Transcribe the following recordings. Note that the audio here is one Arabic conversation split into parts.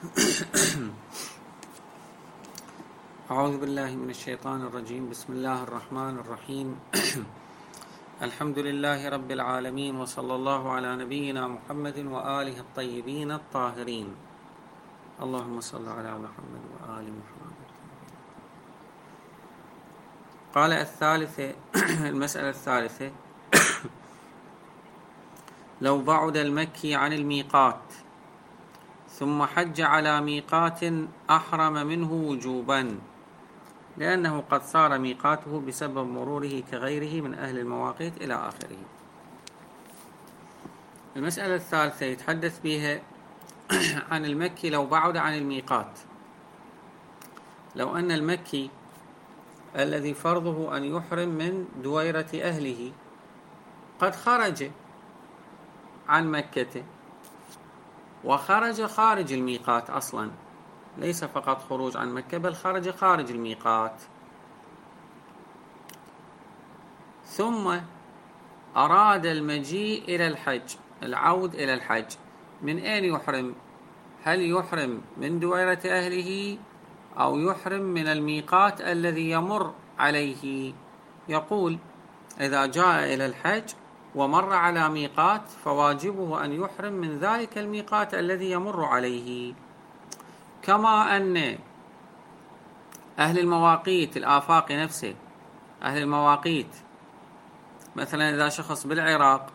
أعوذ بالله من الشيطان الرجيم. بسم الله الرحمن الرحيم. الحمد لله رب العالمين، وصلى الله على نبينا محمد وآله الطيبين الطاهرين. اللهم صل على محمد وآل محمد. قال المسألة الثالثة: لو بعد المكي عن الميقات ثم حج على ميقات أحرم منه وجوبا، لأنه قد صار ميقاته بسبب مروره كغيره من أهل المواقيت إلى آخره. المسألة الثالثة يتحدث بها عن المكي لو بعد عن الميقات. لو أن المكي الذي فرضه أن يحرم من دويرة أهله قد خرج عن مكة، وخرج خارج الميقات أصلا، ليس فقط خروج عن مكة بل خرج خارج الميقات، ثم أراد المجيء إلى الحج، العود إلى الحج. من أين يحرم؟ هل يحرم من دويرة أهله أو يحرم من الميقات الذي يمر عليه؟ يقول: إذا جاء إلى الحج ومر على ميقات فواجبه أن يحرم من ذلك الميقات الذي يمر عليه. كما أن أهل المواقيت الآفاق نفسه، أهل المواقيت مثلا إذا شخص بالعراق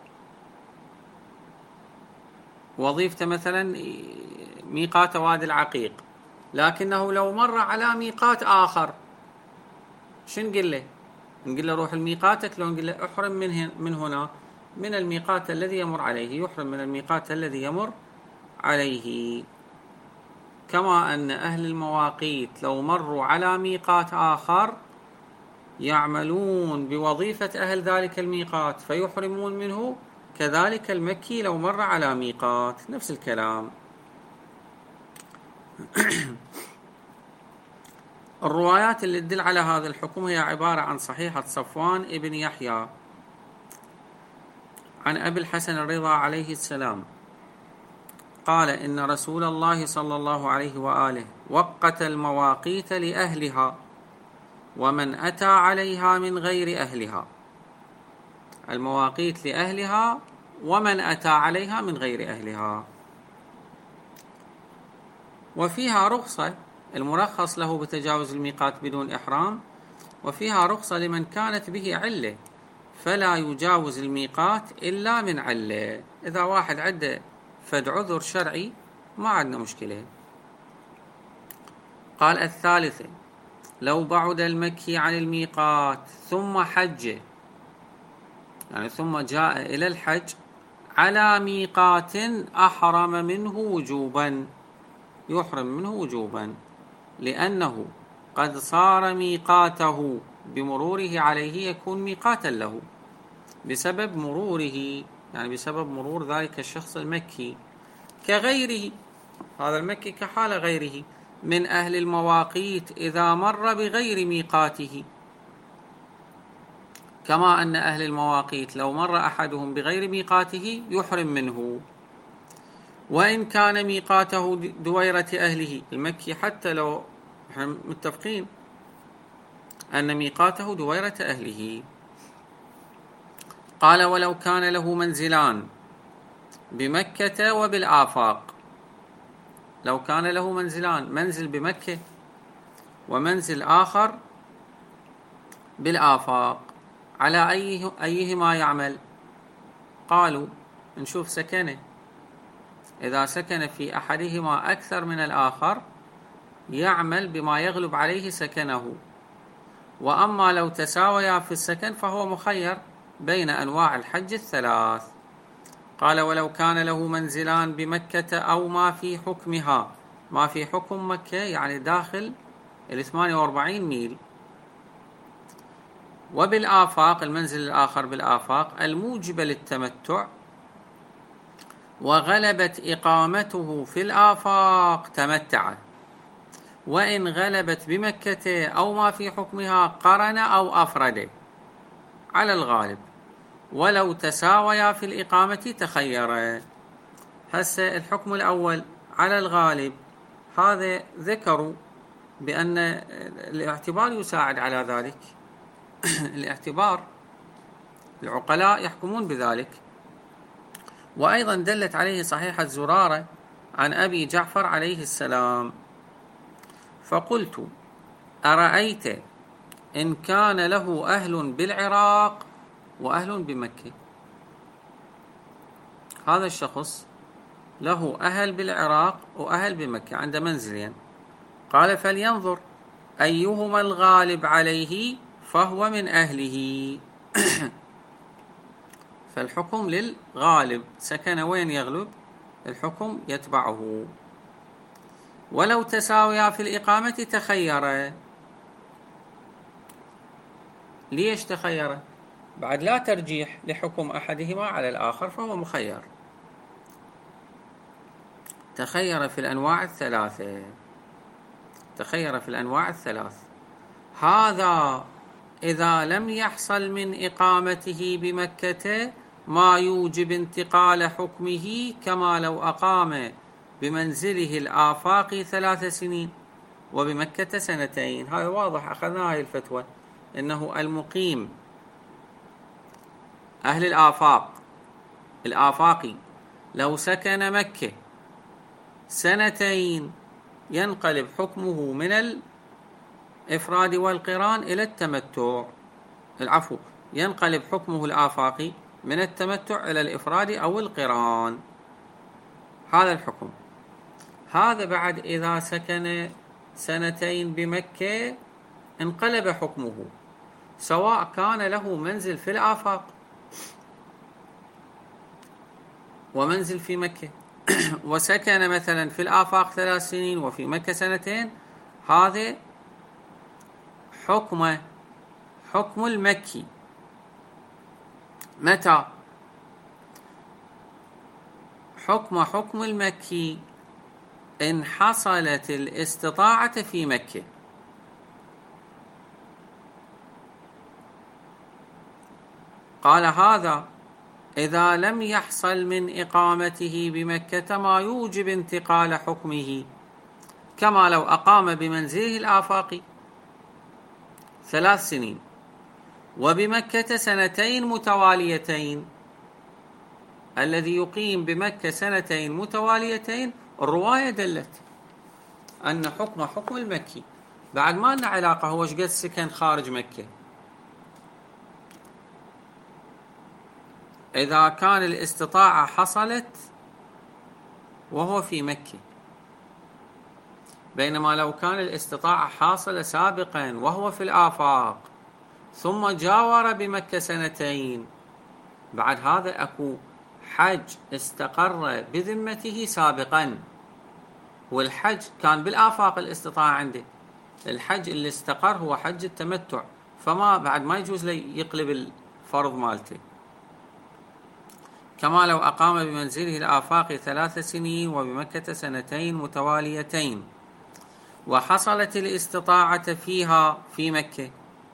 وظيفته مثلا ميقات وادي العقيق، لكنه لو مر على ميقات آخر شو نقول له؟ نقول له روح الميقاتك، لو نقول له احرم من هنا من الميقات الذي يمر عليه، يحرم من الميقات الذي يمر عليه. كما أن أهل المواقيت لو مروا على ميقات آخر يعملون بوظيفة أهل ذلك الميقات فيحرمون منه، كذلك المكي لو مر على ميقات، نفس الكلام. الروايات اللي تدل على هذا الحكم هي عبارة عن صحيحة صفوان ابن يحيى عن أبي الحسن الرضا عليه السلام قال: إن رسول الله صلى الله عليه وآله وقت المواقيت لأهلها ومن أتى عليها من غير أهلها. المواقيت لأهلها ومن أتى عليها من غير أهلها، وفيها رخصة المرخص له بتجاوز الميقات بدون إحرام، وفيها رخصة لمن كانت به علة فلا يجاوز الميقات إلا من علة. إذا واحد عنده فد عذر شرعي ما عندنا مشكلة. قال الثالثة: لو بعد المكي عن الميقات ثم حج، يعني ثم جاء إلى الحج على ميقات أحرم منه وجوبا، يحرم منه وجوبا، لأنه قد صار ميقاته بمروره عليه، يكون ميقاتا له بسبب مروره، يعني بسبب مرور ذلك الشخص المكي كغيره. هذا المكي كحال غيره من أهل المواقيت إذا مر بغير ميقاته. كما أن أهل المواقيت لو مر أحدهم بغير ميقاته يحرم منه، وإن كان ميقاته دويرة أهله. المكي حتى لو متفقين أن ميقاته دويرة أهله. قال: ولو كان له منزلان بمكة وبالآفاق. لو كان له منزلان، منزل بمكة ومنزل آخر بالآفاق، على أيهما يعمل؟ قالوا: نشوف سكنه، إذا سكن في أحدهما أكثر من الآخر يعمل بما يغلب عليه سكنه، وأما لو تساويا في السكن فهو مخير بين أنواع الحج الثلاث. قال: ولو كان له منزلان بمكة أو ما في حكمها، ما في حكم مكة يعني داخل 48 ميل، وبالآفاق المنزل الآخر بالآفاق الموجبة للتمتع، وغلبت إقامته في الآفاق تمتع، وإن غلبت بمكة أو ما في حكمها قرن أو أفرد على الغالب، ولو تساويا في الإقامة تخيرا. هسه الحكم الأول على الغالب هذا ذكروا بأن الاعتبار يساعد على ذلك. الاعتبار العقلاء يحكمون بذلك. وأيضا دلت عليه صحيحة زرارة عن أبي جعفر عليه السلام: فقلت أرأيت إن كان له أهل بالعراق وأهل بمكة. هذا الشخص له أهل بالعراق وأهل بمكة، عند منزلين. قال: فلينظر أيهما الغالب عليه فهو من أهله. فالحكم للغالب، سكن وين يغلب الحكم يتبعه. ولو تساويا في الإقامة تخيرا. ليش تخيرا؟ بعد لا ترجيح لحكم أحدهما على الآخر فهو مخير. تخير في الأنواع الثلاثة. تخير في الأنواع الثلاث. هذا إذا لم يحصل من إقامته بمكة ما يوجب انتقال حكمه، كما لو أقام بمنزله الآفاقي 3 سنين وبمكة 2. هذا واضح، أخذنا هذه الفتوى، إنه المقيم أهل الآفاقي لو سكن مكة 2 ينقلب حكمه من الإفراد والقران إلى التمتع. ينقلب حكمه الآفاقي من التمتع إلى الإفراد أو القران. هذا الحكم. هذا بعد إذا سكن 2 بمكة انقلب حكمه، سواء كان له منزل في الآفاق ومنزل في مكة، وسكن مثلا في الآفاق 3 سنين وفي مكة 2. هذا حكم المكي. متى؟ حكم المكي إن حصلت الاستطاعة في مكة. قال: هذا إذا لم يحصل من إقامته بمكة ما يوجب انتقال حكمه، كما لو أقام بمنزله الآفاقي 3 سنين وبمكة 2 متواليتين. الذي يقيم بمكة 2 متواليتين الرواية دلت أن حكم المكي. بعد ما لنا علاقة هو ايش قد سكن خارج مكة. إذا كان الاستطاعة حصلت وهو في مكة، بينما لو كان الاستطاعة حاصلة سابقا وهو في الآفاق ثم جاور بمكة 2، بعد هذا أكو حج استقر بذمته سابقا، والحج كان بالآفاق الاستطاعة عنده. الحج اللي استقر هو حج التمتع، فما بعد ما يجوز لي يقلب الفرض مالته. كما لو أقام بمنزله الآفاق 3 سنين وبمكة 2 متواليتين وحصلت الاستطاعة فيها في مكة،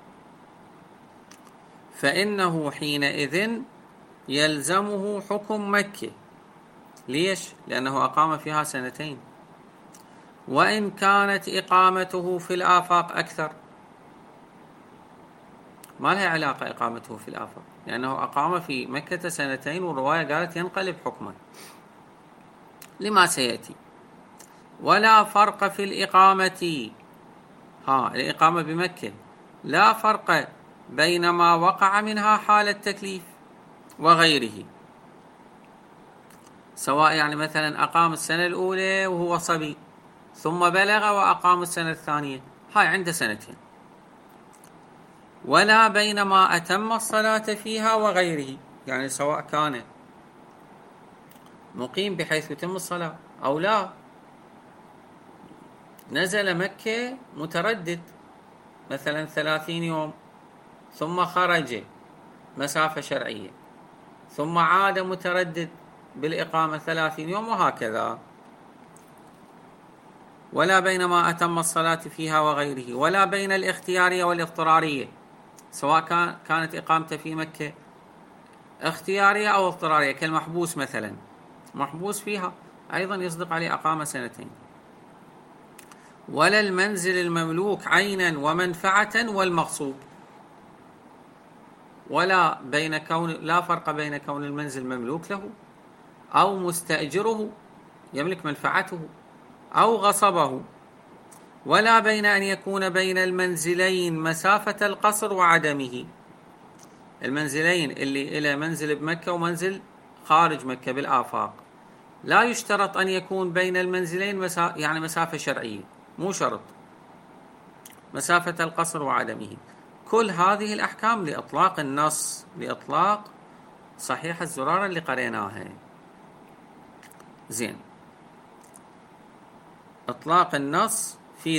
فإنه حينئذ يلزمه حكم مكة. ليش؟ لأنه أقام فيها 2. وإن كانت إقامته في الآفاق أكثر، ما لها علاقة إقامته في الآفاق، لأنه أقام في مكة 2 والرواية قالت ينقلب حكمه لما سيأتي. ولا فرق في الإقامة. الإقامة بمكة لا فرق بين ما وقع منها حال التكليف وغيره، سواء يعني مثلا أقام السنة الأولى وهو صبي ثم بلغ وأقام السنة الثانية، هاي عنده 2. ولا بين ما أتم الصلاة فيها وغيره، يعني سواء كان مقيم بحيث يتم الصلاة أو لا، نزل مكة متردد مثلا 30 يوم ثم خرج مسافة شرعية ثم عاد متردد بالإقامة 30 يوم وهكذا. ولا بين ما أتم الصلاة فيها وغيره، ولا بين الاختيارية والاضطرارية، سواء كانت إقامته في مكة اختيارية أو اضطرارية، كالمحبوس مثلا، محبوس فيها أيضا يصدق عليه أقام 2. ولا المنزل المملوك عينا ومنفعة والمغصوب، لا فرق بين كون المنزل مملوك له أو مستأجره يملك منفعته أو غصبه، ولا بين أن يكون بين المنزلين مسافة القصر وعدمه. المنزلين اللي إلى منزل بمكة ومنزل خارج مكة بالآفاق، لا يشترط أن يكون بين المنزلين يعني مسافة شرعية، مو شرط مسافة القصر وعدمه. كل هذه الأحكام لإطلاق النص، لإطلاق صحيح الزرارة اللي قريناها. زين، إطلاق النص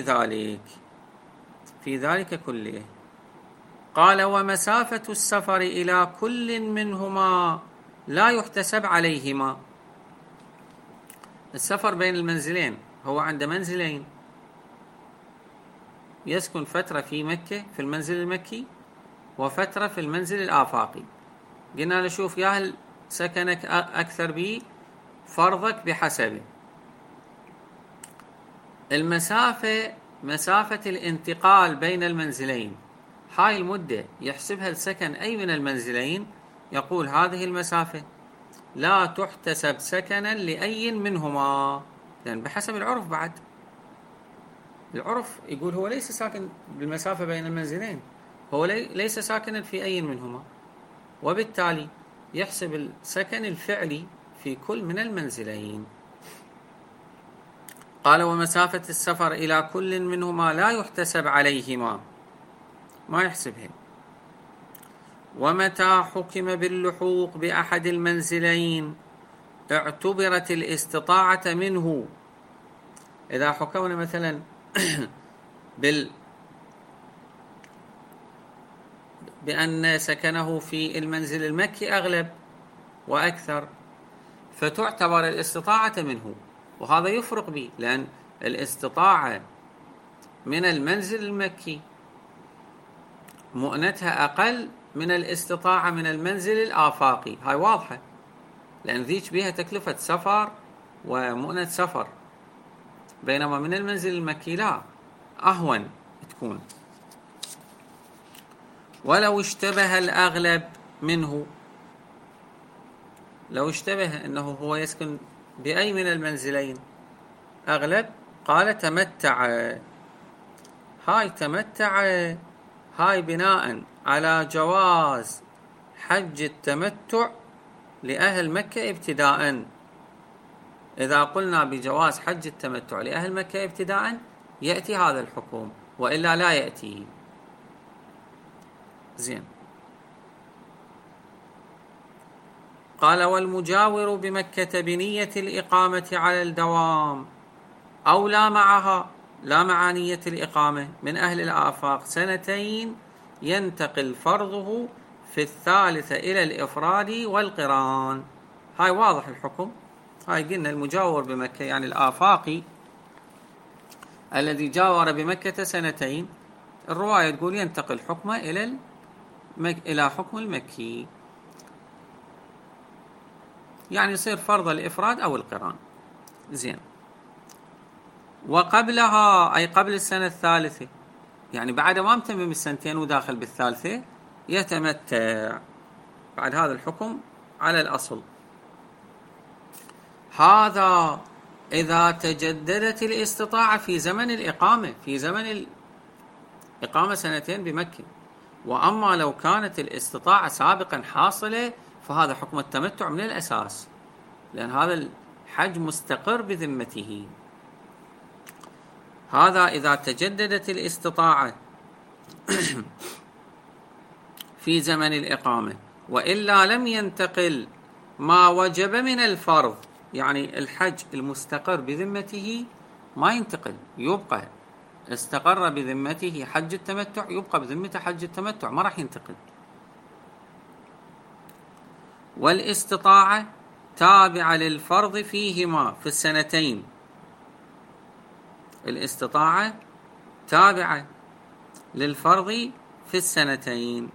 في ذلك كله. قال: ومسافة السفر إلى كل منهما لا يحتسب عليهما. السفر بين المنزلين، هو عند منزلين، يسكن فترة في مكة في المنزل المكي وفترة في المنزل الآفاقي. قلنا له شوف يا هل سكنك أكثر بي فرضك بحسبه. المسافة، مسافة الانتقال بين المنزلين، هاي المدة يحسبها السكن أي من المنزلين، يقول هذه المسافة لا تحتسب سكنا لأي منهما، لأن بحسب العرف. بعد العرف يقول هو ليس ساكن بالمسافة بين المنزلين، هو ليس ساكنا في أي منهما، وبالتالي يحسب السكن الفعلي في كل من المنزلين. قال: ومسافة السفر إلى كل منهما لا يحتسب عليهما، ما يحسبها. ومتى حكم باللحوق بأحد المنزلين اعتبرت الاستطاعة منه. إذا حكمنا مثلا بأن سكنه في المنزل المكي أغلب وأكثر، فتعتبر الاستطاعة منه، وهذا يفرق به، لأن الاستطاعة من المنزل المكي مؤنتها أقل من الاستطاعة من المنزل الآفاقي، هاي واضحة، لأن ذيك بها تكلفة سفر ومؤنة سفر، بينما من المنزل المكي لا، أهون تكون. ولو اشتبه الأغلب منه، لو اشتبه أنه هو يسكن بأي من المنزلين أغلب، قال تمتع. هاي تمتع، هاي بناء على جواز حج التمتع لأهل مكة ابتداء. إذا قلنا بجواز حج التمتع لأهل مكة ابتداء يأتي هذا الحكم، وإلا لا يأتي. زين. قال: والمجاور بمكة بنية الإقامة على الدوام أو لا معها، لا مع نية الإقامة، من أهل الآفاق 2 ينتقل فرضه في 3 إلى الإفراد والقران. هاي واضح الحكم. هاي قلنا المجاور بمكة يعني الآفاقي الذي جاور بمكة 2، الرواية تقول ينتقل حكمه إلى حكم المكي، يعني يصير فرض الإفراد أو القران. زين. وقبلها، أي قبل السنة 3، يعني بعد ما متمم 2 وداخل بال3 يتمتع. بعد هذا الحكم على الأصل. هذا إذا تجددت الاستطاعة في زمن الإقامة، في زمن الإقامة 2 بمكة. وأما لو كانت الاستطاعة سابقا حاصلة فهذا حكم التمتع من الأساس، لأن هذا الحج مستقر بذمته. هذا إذا تجددت الاستطاعة في زمن الإقامة، وإلا لم ينتقل ما وجب من الفرض، يعني الحج المستقر بذمته ما ينتقل، يبقى استقر بذمته حج التمتع، يبقى بذمته حج التمتع، ما راح ينتقل. والاستطاعة تابعة للفرض فيهما في 2. الاستطاعة تابعة للفرض في 2.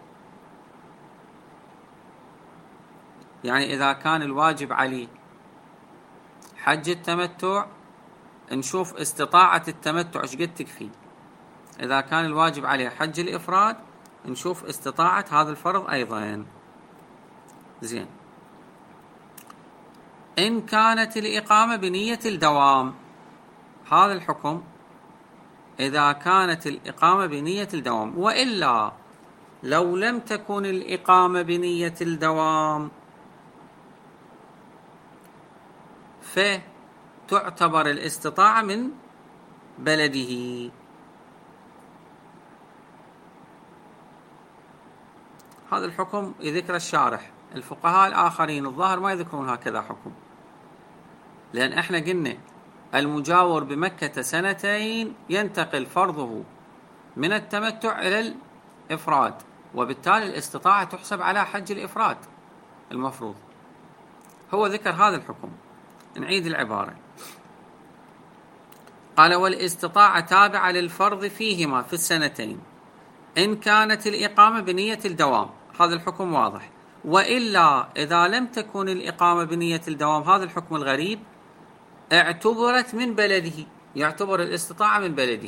يعني إذا كان الواجب عليه حج التمتع، نشوف استطاعة التمتع ايش قد تكفي. إذا كان الواجب عليه حج الإفراد نشوف استطاعة هذا الفرض أيضا. زين. إن كانت الإقامة بنية الدوام، هذا الحكم إذا كانت الإقامة بنية الدوام، وإلا لو لم تكن الإقامة بنية الدوام فتعتبر الاستطاعة من بلده. هذا الحكم يذكر الشارح. الفقهاء الآخرين الظاهر ما يذكرون هكذا حكم، لأن احنا قلنا المجاور بمكة سنتين ينتقل فرضه من التمتع إلى الإفراد، وبالتالي الاستطاعة تحسب على حج الإفراد المفروض. هو ذكر هذا الحكم. نعيد العبارة. قال: والاستطاعة تابعة للفرض فيهما في السنتين إن كانت الإقامة بنية الدوام. هذا الحكم واضح. وإلا إذا لم تكن الإقامة بنية الدوام، هذا الحكم الغريب، اعتبرت من بلده، يعتبر الاستطاعة من بلده.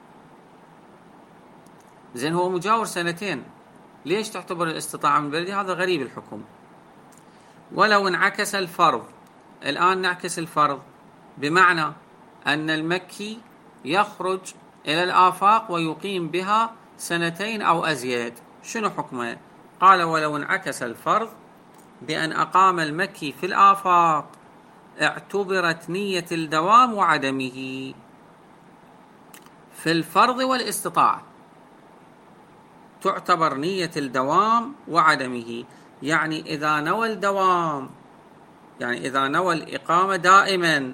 زين، هو مجاور سنتين، ليش تعتبر الاستطاعة من بلده؟ هذا غريب الحكم. ولو انعكس الفرض، الآن نعكس الفرض بمعنى أن المكي يخرج إلى الآفاق ويقيم بها سنتين أو أزيد، شنو حكمه؟ قال: ولو انعكس الفرض بأن أقام المكي في الآفاق اعتبرت نية الدوام وعدمه في الفرض والاستطاعة. تعتبر نية الدوام وعدمه، يعني إذا نوى الدوام، يعني إذا نوى الإقامة دائما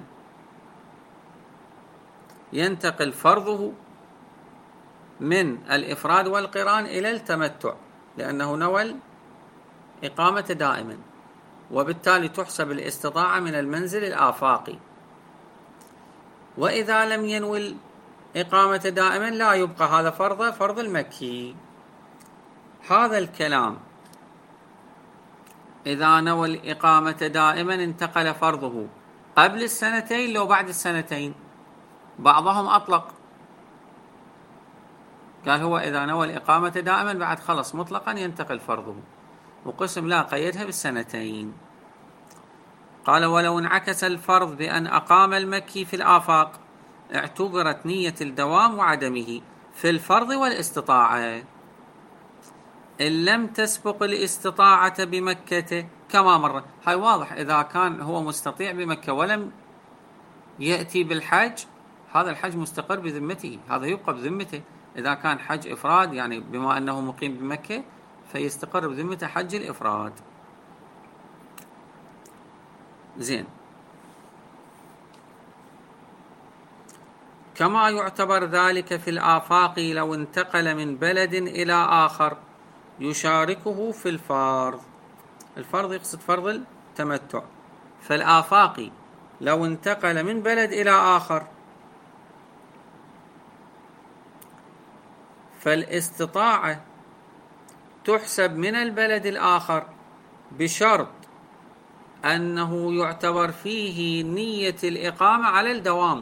ينتقل فرضه من الإفراد والقران إلى التمتع، لأنه نوى الإقامة دائما، وبالتالي تحسب الاستطاعة من المنزل الآفاقي. وإذا لم ينوي الإقامة دائما لا يبقى هذا فرض المكي. هذا الكلام إذا نوى الإقامة دائما انتقل فرضه قبل السنتين لو بعد السنتين. بعضهم أطلق، قال هو إذا نوى الإقامة دائما بعد خلص مطلقا ينتقل فرضه، وقسم لا قيدها بالسنتين. قال: ولو انعكس الفرض بأن أقام المكي في الآفاق اعتبرت نية الدوام وعدمه في الفرض والاستطاعة إن لم تسبق الاستطاعة بمكة كما مر. هاي واضح، إذا كان هو مستطيع بمكة ولم يأتي بالحج، هذا الحج مستقر بذمته، هذا يبقى بذمته. إذا كان حج إفراد، يعني بما أنه مقيم بمكة فيستقر بذمته حج الإفراد. زين. كما يعتبر ذلك في الآفاق لو انتقل من بلد إلى آخر يشاركه في الفرض. الفرض يقصد فرض التمتع. فالآفاقي لو انتقل من بلد إلى آخر فالاستطاعة تحسب من البلد الآخر بشرط أنه يعتبر فيه نية الإقامة على الدوام،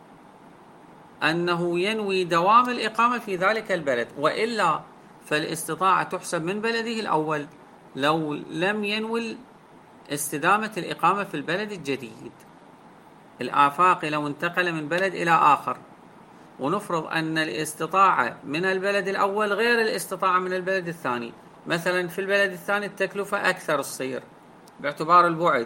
أنه ينوي دوام الإقامة في ذلك البلد، وإلا فالاستطاعة تحسب من بلده الأول لو لم ينوي استدامة الإقامة في البلد الجديد. الآفاقي لو انتقل من بلد إلى آخر، ونفرض أن الاستطاعة من البلد الأول غير الاستطاعة من البلد الثاني، مثلا في البلد الثاني التكلفة أكثر تصير باعتبار البعد،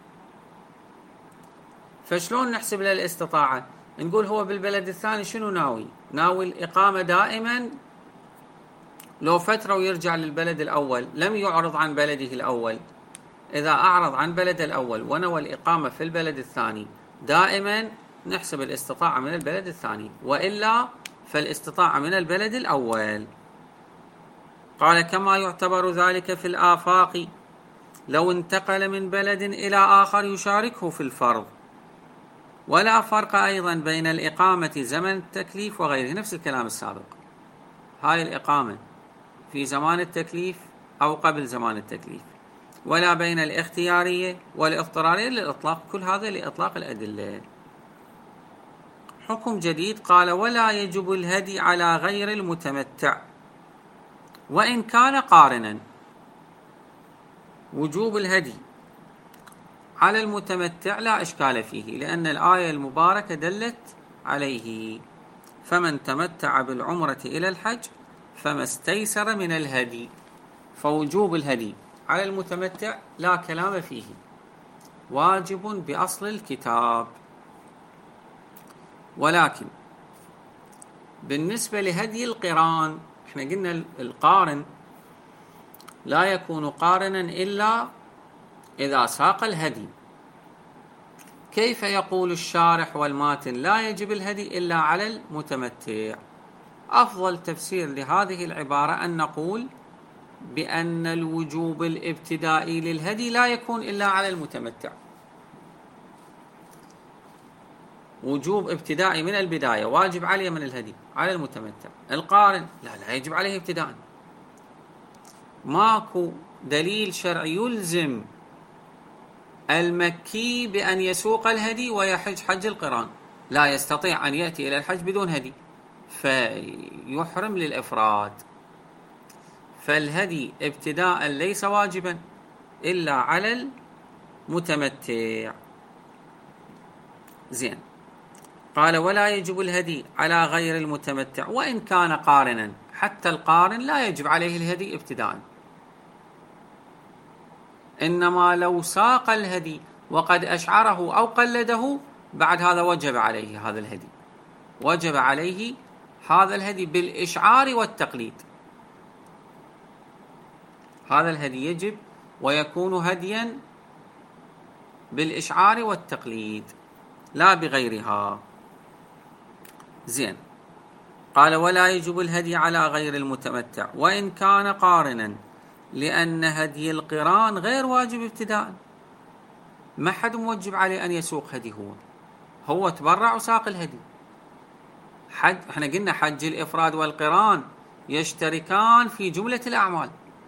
فشلون نحسب له الاستطاعة؟ نقول هو بالبلد الثاني شنو ناوي الإقامة دائما لو فترة ويرجع للبلد الأول، لم يعرض عن بلده الأول. إذا أعرض عن بلد الأول ونوى الإقامة في البلد الثاني دائما نحسب الاستطاعة من البلد الثاني، وإلا فالاستطاعة من البلد الأول. قال: كما يعتبر ذلك في الآفاق لو انتقل من بلد إلى آخر يشاركه في الفرض. ولا فرق أيضا بين الإقامة زمن التكليف وغيره، نفس الكلام السابق. هاي الإقامة في زمان التكليف أو قبل زمان التكليف، ولا بين الاختيارية والاضطرارية للإطلاق، كل هذا لإطلاق الأدلة. حكم جديد، قال ولا يجب الهدي على غير المتمتع وإن كان قارنا. وجوب الهدي على المتمتع لا إشكال فيه، لأن الآية المباركة دلت عليه: فمن تمتع بالعمرة إلى الحج فما استيسر من الهدي. فوجوب الهدي على المتمتع لا كلام فيه، واجب بأصل الكتاب. ولكن بالنسبة لهدي القران، احنا قلنا القارن لا يكون قارنا إلا إذا ساق الهدي. كيف يقول الشارح والماتن لا يجب الهدي إلا على المتمتع؟ أفضل تفسير لهذه العبارة أن نقول بأن الوجوب الابتدائي للهدي لا يكون إلا على المتمتع. وجوب ابتدائي من البداية، واجب عليه من الهدي على المتمتع. القارن لا يجب عليه ابتداء. ماكو دليل شرعي يلزم المكي بأن يسوق الهدي ويحج حج القران، لا يستطيع أن يأتي إلى الحج بدون هدي فيحرم للإفراد. فالهدي ابتداء ليس واجبا إلا على المتمتع. زين، قال ولا يجب الهدي على غير المتمتع وإن كان قارنا. حتى القارن لا يجب عليه الهدي ابتداء، إنما لو ساق الهدي وقد أشعره أو قلده بعد هذا وجب عليه هذا الهدي، وجب عليه هذا الهدي بالإشعار والتقليد. هذا الهدي يجب ويكون هديا بالإشعار والتقليد لا بغيرها. زين، قال ولا يجب الهدي على غير المتمتع وإن كان قارنا، لأن هدي القران غير واجب ابتداء. ما حد موجب عليه أن يسوق هدي، هو تبرع وساق الهدي. احنا قلنا حج الإفراد والقران يشتركان في جملة الأعمال.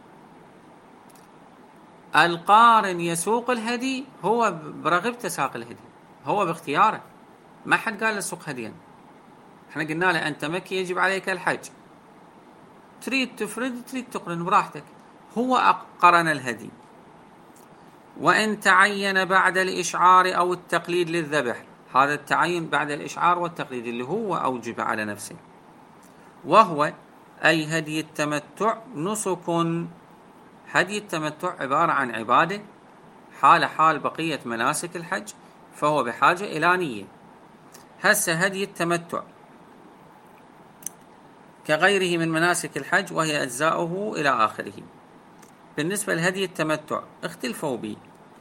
القارن يسوق الهدي هو برغبته ساق الهدي، هو باختياره، ما حد قال له سوق هديا. احنا قلنا له أنت مكي يجب عليك الحج، تريد تفرد تريد تقرن براحتك، هو قرن الهدي. وإن تعين بعد الإشعار أو التقليد للذبح، هذا التعين بعد الإشعار والتقليد اللي هو أوجب على نفسه، وهو أي هدي التمتع نسك. هدي التمتع عبارة عن عبادة حال بقية مناسك الحج، فهو بحاجة إلى نية. هسه هدي التمتع كغيره من مناسك الحج وهي أجزاؤه إلى آخره. بالنسبة لهدي التمتع اختلفوا به.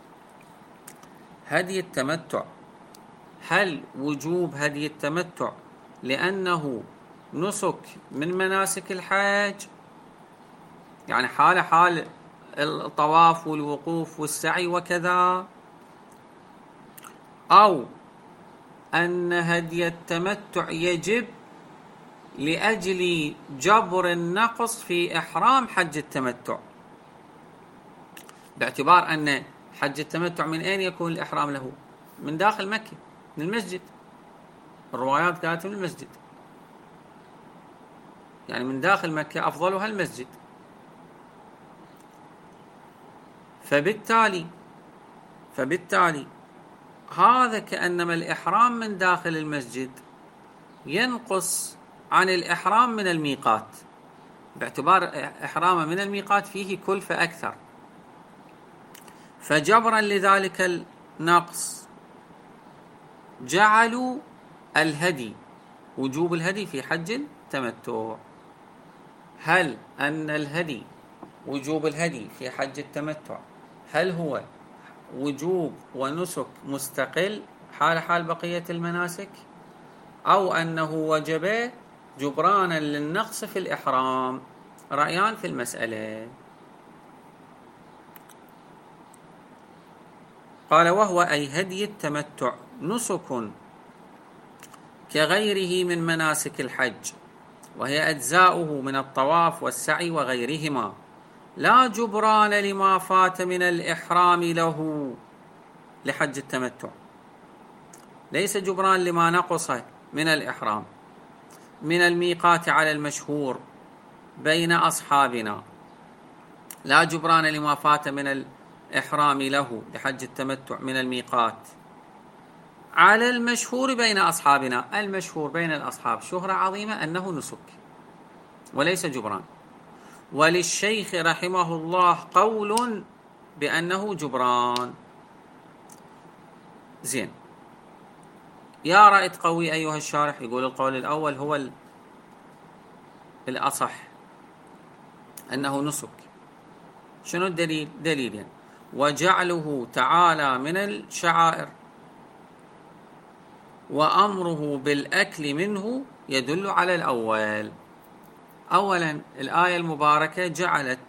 هدي التمتع، هل وجوب هدي التمتع لأنه نسك من مناسك الحج، يعني حال الطواف والوقوف والسعي وكذا، أو أن هدي التمتع يجب لأجل جبر النقص في إحرام حج التمتع، باعتبار أن حج التمتع من أين يكون الإحرام له؟ من داخل مكة، من المسجد. الروايات قالت من المسجد، يعني من داخل مكة أفضلها المسجد. فبالتالي هذا كأنما الإحرام من داخل المسجد ينقص عن الإحرام من الميقات، باعتبار إحرامه من الميقات فيه كلفة أكثر. فجبرا لذلك النقص جعلوا الهدي، وجوب الهدي في حج التمتع. هل أن الهدي، وجوب الهدي في حج التمتع، هل هو وجوب ونسك مستقل حال بقية المناسك، أو أنه وجب جبرانا للنقص في الإحرام؟ رأيان في المسألة. قال وهو أي هدي التمتع نسك كغيره من مناسك الحج، وهي أجزاؤه من الطواف والسعي وغيرهما، لا جبران لما فات من الإحرام له لحج التمتع. ليس جبران لما نقص من الإحرام من الميقات على المشهور بين أصحابنا، لا جبران لما فات من الإحرام له لحج التمتع من الميقات، على المشهور بين أصحابنا. المشهور بين الأصحاب شهرة عظيمة أنه نسك وليس جبران، وللشيخ رحمه الله قول بأنه جبران. زين، يا رأي تقوي أيها الشارح؟ يقول القول الأول هو الأصح أنه نسك. شنو الدليل؟ دليلين: وجعله تعالى من الشعائر، وأمره بالأكل منه يدل على الأول. أولا الآية المباركة جعلت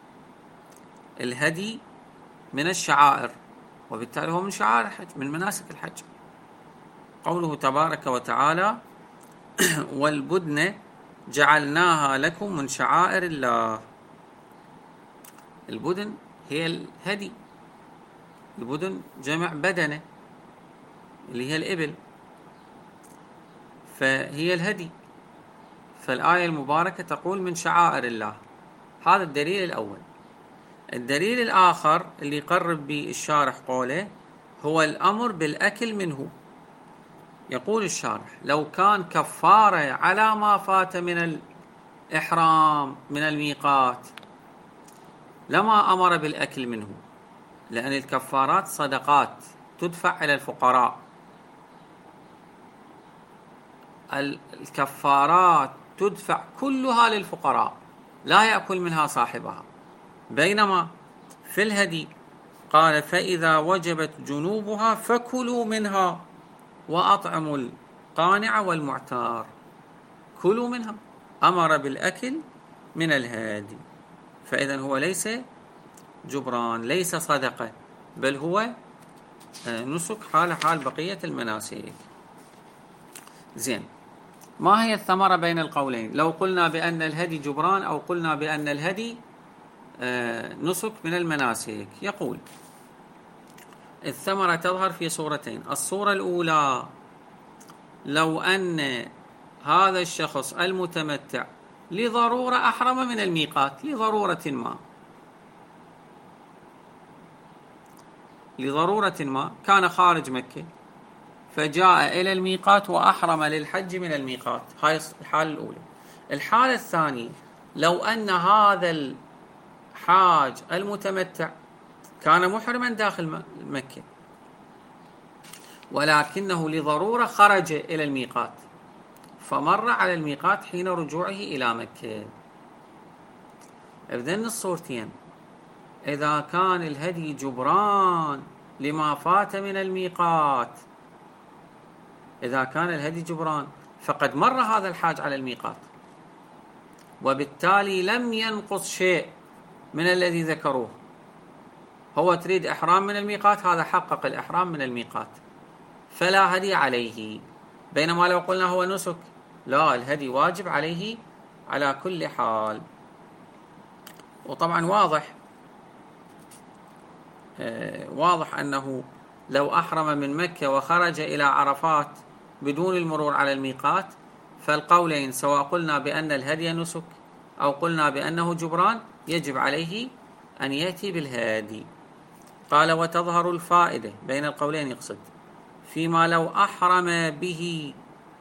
الهدي من الشعائر، وبالتالي هو من شعائر الحج، من مناسك الحج. قوله تبارك وتعالى: والبدن جعلناها لكم من شعائر الله. البدن هي الهدي، البدن جمع بدنة اللي هي الإبل، فهي الهدي. فالآية المباركة تقول من شعائر الله. هذا الدليل الأول. الدليل الآخر اللي يقرب به الشارح قوله هو الأمر بالأكل منه. يقول الشارح: لو كان كفارة على ما فات من الإحرام من الميقات لما أمر بالأكل منه، لأن الكفارات صدقات تدفع إلى الفقراء. الكفارات تدفع كلها للفقراء، لا يأكل منها صاحبها. بينما في الهدي قال: فإذا وجبت جنوبها فكلوا منها وأطعموا القانع والمعتار. كلوا منها، أمر بالأكل من الهادي. فإذا هو ليس جبران، ليس صدقة، بل هو نسك حال بقية المناسك. زين، ما هي الثمرة بين القولين؟ لو قلنا بأن الهدي جبران أو قلنا بأن الهدي نسك من المناسك. يقول: الثمرة تظهر في صورتين. الصورة الأولى: لو أن هذا الشخص المتمتع لضرورة أحرم من الميقات، لضرورة ما كان خارج مكة فجاء إلى الميقات وأحرم للحج من الميقات. هاي الحالة الأولى. الحالة الثانية: لو أن هذا الحاج المتمتع كان محرما داخل مكة ولكنه لضرورة خرج إلى الميقات فمر على الميقات حين رجوعه إلى مكة. بذن الصورتين، إذا كان الهدي جبران لما فات من الميقات، إذا كان الهدي جبران فقد مر هذا الحاج على الميقات، وبالتالي لم ينقص شيء من الذي ذكروه. هو تريد إحرام من الميقات، هذا حقق الإحرام من الميقات فلا هدي عليه. بينما لو قلنا هو نسك، لا، الهدي واجب عليه على كل حال. وطبعا واضح أنه لو أحرم من مكة وخرج إلى عرفات بدون المرور على الميقات، فالقولين سواء قلنا بأن الهدي نسك أو قلنا بأنه جبران يجب عليه أن يأتي بالهادي. قال: وتظهر الفائدة بين القولين، يقصد فيما لو أحرم به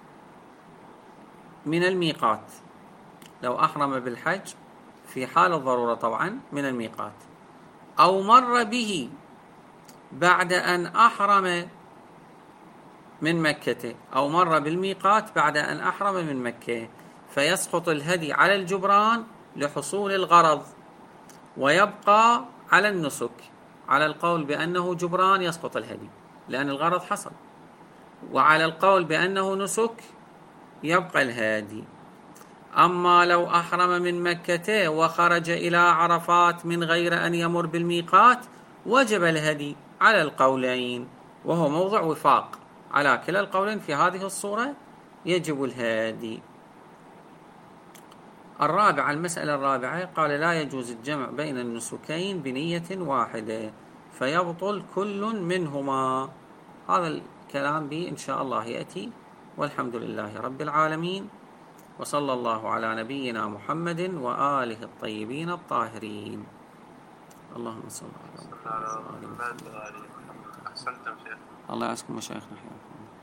من الميقات، لو أحرم بالحج في حال الضرورة طبعا من الميقات، أو مر به بعد أن أحرم من مكة، أو مر بالميقات بعد أن أحرم من مكة، فيسقط الهدي على الجبران لحصول الغرض ويبقى على النسك. على القول بأنه جبران يسقط الهدي لأن الغرض حصل، وعلى القول بأنه نسك يبقى الهادي. أما لو أحرم من مكة وخرج إلى عرفات من غير أن يمر بالميقات وجب الهدي على القولين، وهو موضع وفاق على كلا القولين. في هذه الصورة يجب الهادي. الرابعة، المسألة الرابعة، قال: لا يجوز الجمع بين النسكين بنية واحدة فيبطل كل منهما. هذا الكلام به إن شاء الله يأتي والحمد لله رب العالمين، وصلى الله على نبينا محمد وآله الطيبين الطاهرين. اللهم صل على محمد. أحسنتم شيخ. الله يعزكم مشايخنا.